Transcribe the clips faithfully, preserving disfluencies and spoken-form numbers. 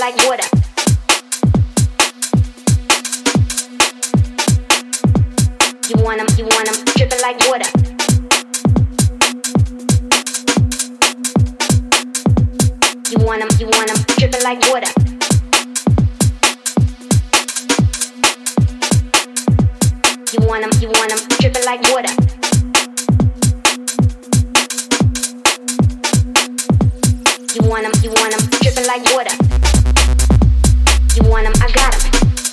like water. You want 'em, you want 'em, dripping like water. You want 'em, you want 'em, dripping like water. You want 'em, you want 'em, dripping like water. You want 'em, you want 'em, dripping like water. You want 'em, I got 'em.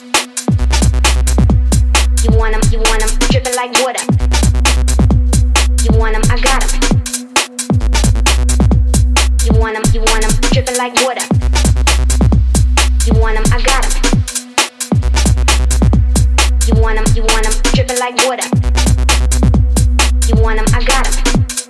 You want 'em, you want 'em, dripping like water. You want 'em, I got 'em. You want 'em, you want 'em, dripping like water. You want 'em, I got 'em. You want 'em, you want 'em, dripping like water. You want 'em, I got 'em.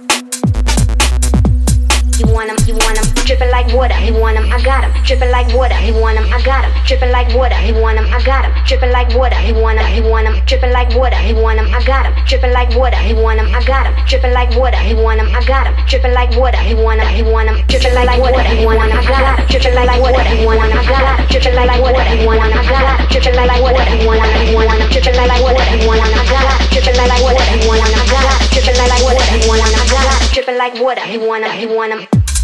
You want 'em, you want 'em, dripping like water. You want 'em, I got 'em, dripping like water. You want 'em, I got 'em, dripping like water. You want 'em, I got 'em, dripping like water. You want 'em, you want 'em, dripping like water. You want 'em, I got 'em, dripping like water. You want 'em, I got 'em, dripping like water. You want 'em, I got 'em, dripping like water. You want 'em, you want 'em, dripping like water. You want 'em, I got 'em, dripping like water. You want 'em, I got 'em, dripping like water. You want 'em, I got 'em, dripping like water. You want 'em, you want 'em, dripping like water. You want 'em, I got 'em, dripping like water. You want 'em, I got 'em, dripping like water. You want 'em, I got 'em, dripping like water. You want 'em, you want 'em.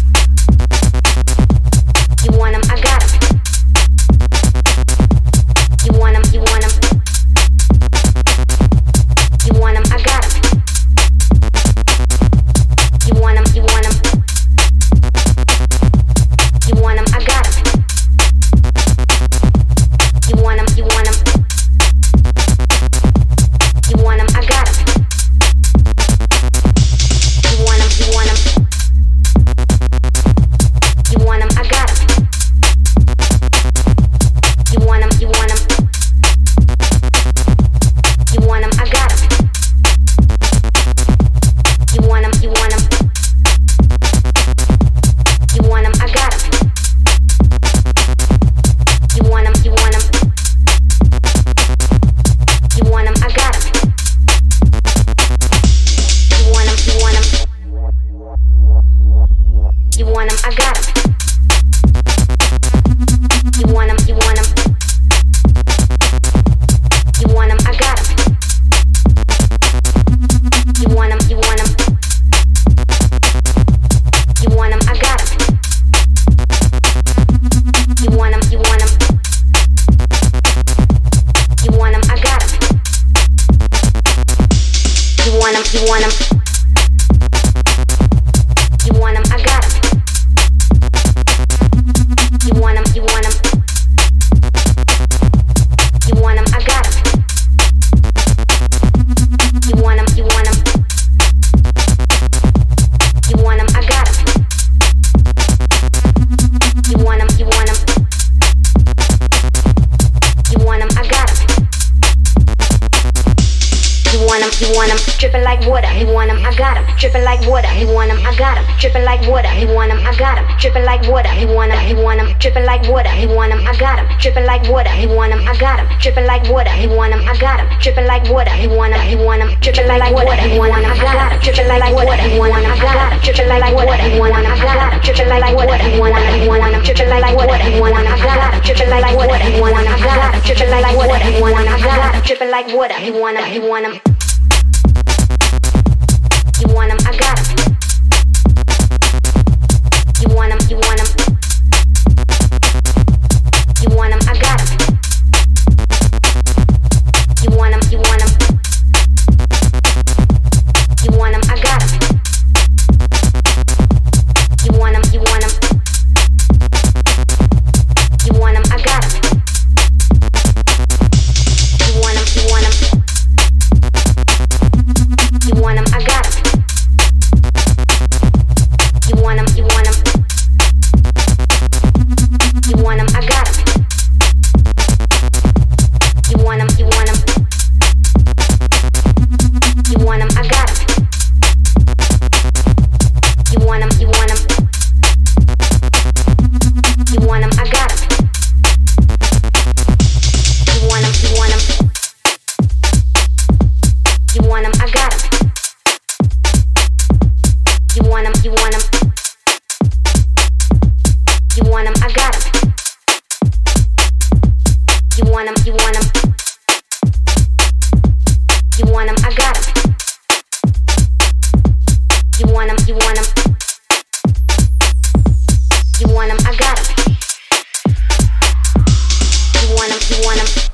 You want 'em, I got 'em. You want 'em, you want 'em. You want 'em, I got 'em. You want 'em, you want 'em. You want 'em, I got 'em. You want 'em, you want 'em. You want 'em, I got 'em. You want 'em, you want 'em. You want 'em, I got 'em. You want 'em, you want 'em. You want 'em, I got 'em. You want 'em, you want 'em. You want 'em, I got 'em. You want 'em, you want 'em. You want 'em, I got 'em. You want 'em, you want 'em. You want 'em, I got 'em. You want 'em, you want 'em. You want 'em, I got 'em. You want 'em, you want 'em. You want 'em, I got 'em. You want 'em, you want 'em. You want 'em, I got 'em. You want 'em, you want 'em. You want 'em, I got 'em. You want 'em, you want 'em. You want 'em, I got 'em. You want 'em, you want 'em. You want 'em, I got 'em. You want 'em, you want 'em. You want 'em, I got 'em. You want 'em, you want 'em, dripping like water. You want 'em, I got 'em, dripping like water. You want 'em, I got 'em, dripping like water. You want 'em, I got 'em, dripping like water. You want 'em, you want 'em, dripping like water. You want 'em, I got 'em, dripping like water. You want 'em, I got 'em, dripping like water. You want 'em, I got 'em, dripping like water. You want 'em, you want 'em, dripping like water. You want 'em, I got 'em, dripping like water. You want 'em, I got 'em, dripping like water. You want 'em, I got 'em, dripping like water. You want 'em, you want 'em, dripping like water. You want 'em, I got 'em, dripping like water. You want 'em, I got 'em, dripping like water. You want 'em, I got 'em, dripping like water. You want 'em, you want 'em. You want 'em, I got 'em. You want 'em, you want 'em. You want 'em, I got 'em. You want 'em, you want 'em. You want 'em, I got 'em. You want 'em, you want 'em. You want 'em, I got 'em. You want 'em, you want 'em. You want 'em, I got 'em. want 'em.